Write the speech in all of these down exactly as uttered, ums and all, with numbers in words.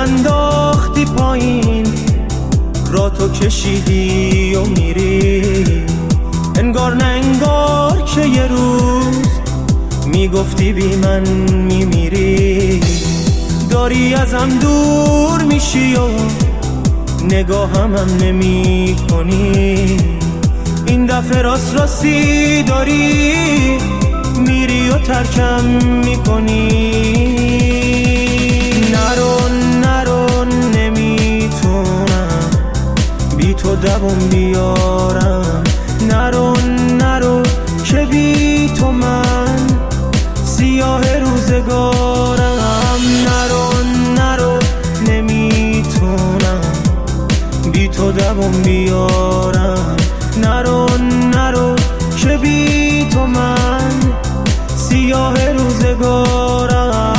انداختی پایین، را تو کشیدی و میری، انگار نه انگار که یه روز میگفتی بی من میمیری. داری ازم دور میشی و نگاهم هم نمی کنی، این دفعه راست راستی داری میری و ترکم میکنی. نرو نرو نمیتونم بی تو دوام بیارم، نرو نرو که بی تو من سیاه روزگارم. نرو نرو نمیتونم بی تو دوام بیارم، نرو نرو که بی تو من سیاه روزگارم.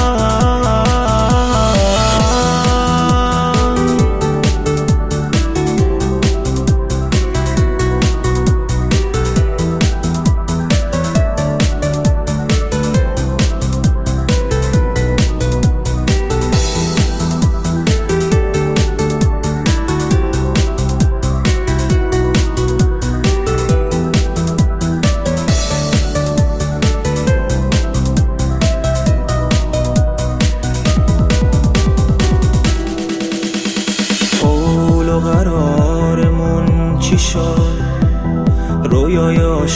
قرارمون چی شد؟ رویای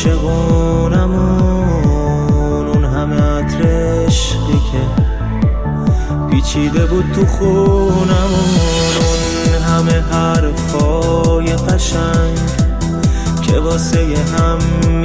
عاشقونمون، اون همه عطر عشقی که پیچیده بود تو خونمون، اون همه حرفای قشنگ که واسه هم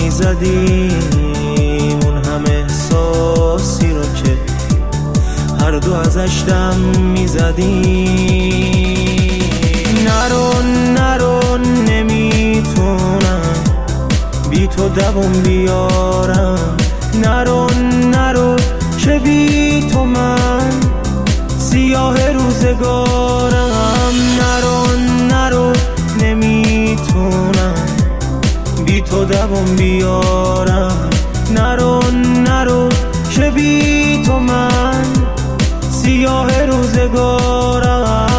میزدیم، اون همه احساسی رو که هر دو ازش دم میزدیم. نرو نرو نمیتونم بی تو دوام بیارم، نرو نرو که بی تو من سیاه روزگارم. نرو نرو نمیتونم بی تو دوام بیارم، نرو نرو که بی تو من سیاه روزگارم.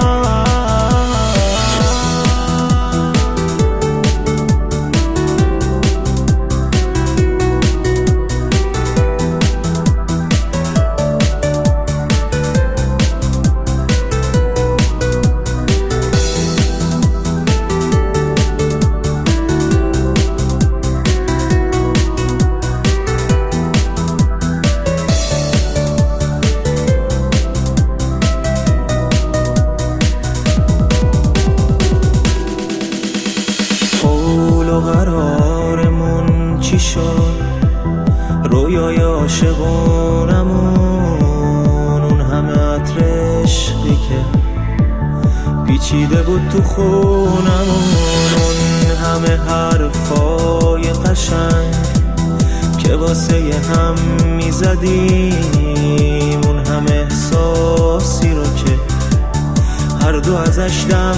قرارمون چی شد؟ رویای عاشقونمون، اون همه عطر عشقی که پیچیده بود تو خونمون، اون همه حرفای قشنگ که واسه هم میزدیم، اون همه احساسی رو که هر دو ازش دم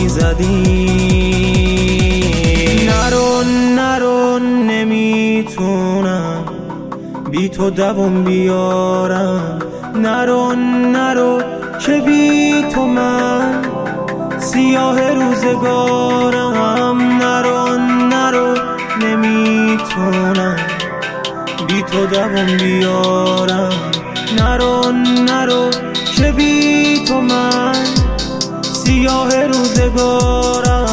میزدیم. نرو نرو نمیتونم بی تو دوام بیارم، نرو نرو که بی تو من سیاه روزگارم. نرو نرو نمیتونم بی تو دوام بیارم، نرو نرو که بی تو من سیاه روزگارم.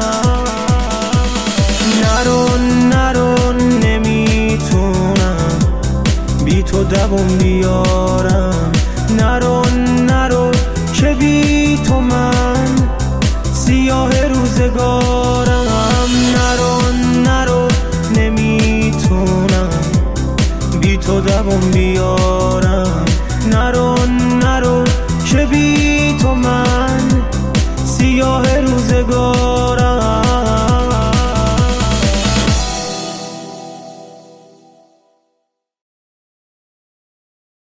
نرو نرو نمیتونم بی تو دوام بیارم، نرو نرو که بی تو من سیاه روزگارم. نرو نرو نمیتونم بی تو دوام بیارم،